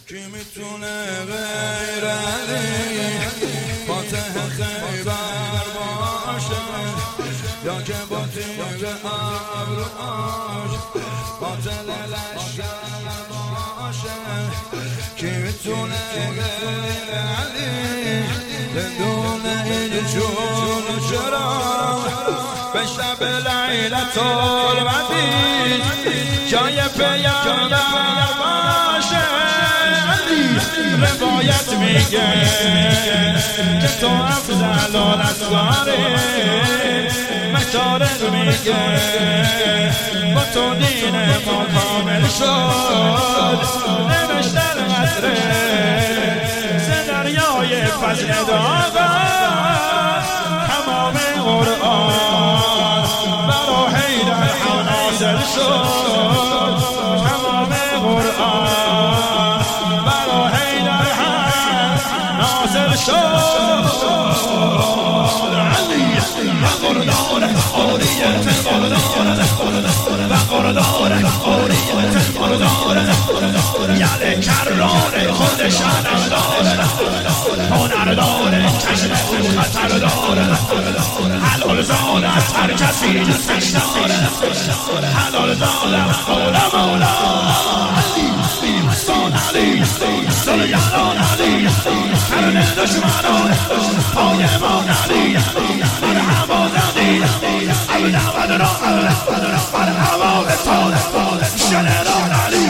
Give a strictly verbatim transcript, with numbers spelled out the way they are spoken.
کی میتونه غیر علی فاتح خیبر باشه، یا که با تیغ ابروهاش قاتل لشکر باشه. کی میتونه غیر علی بدون این جون و چرا به شب لیلت القدر جای پیامبر باشه. روایت میگه که تو افضل الاسراری، مشارق میگه با تو دین ما کامل شد. نوشتن قطره ز دریای فضل داغا تمام قرآن برا حیدر نازل شد. تمام قرآن برا حیدر نازل شد. علی بقردار آریت بقردار بقردار آریت بقردار یل کرار خودش هنردار هنردار کشم او خطردار حلال زادت هر کسی دوستش داره حلال زادت مولا مولا علی بیمستان علی دل یلان علی کرن دشمنان پای من علی مرحبا علی ابن بدران مرحبا بتان جنرال علی